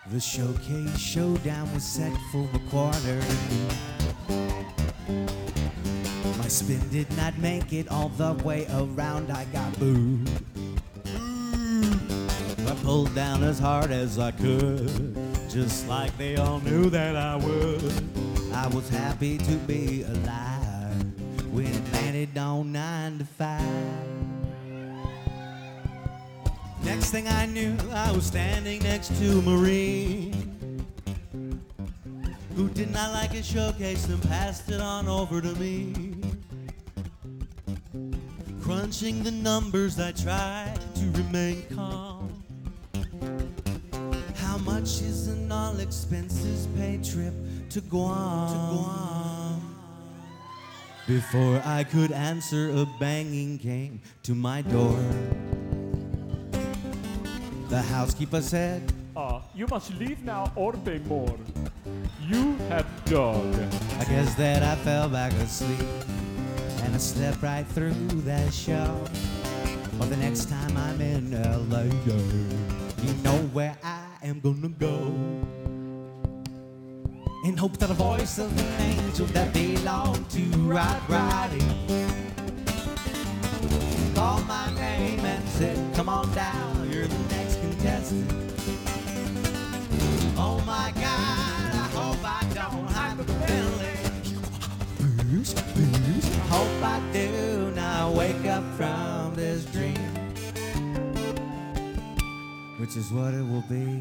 The showcase showdown was set for a quarter. My spin did not make it all the way around. I got booed. I pulled down as hard as I could, just like they all knew that I would. I was happy to be alive when it landed on 9 to 5. Next thing I knew, I was standing next to a Marine who did not like a showcase and passed it on over to me. Crunching the numbers, I tried to remain calm. How much is an all expenses paid trip to Guam? Before I could answer, a banging came to my door. The housekeeper said, You must leave now or pay more. You have dog. I guess that I fell back asleep and I slept right through that show. But the next time I'm in LA, you know where I am gonna go. In hopes that a voice of an angel that belonged to Rod Roddy called my name and said, come on down, you're the next contestant. Oh my God, I hope I don't hyperventilate. Hope I do now wake up from this dream, which is what it will be.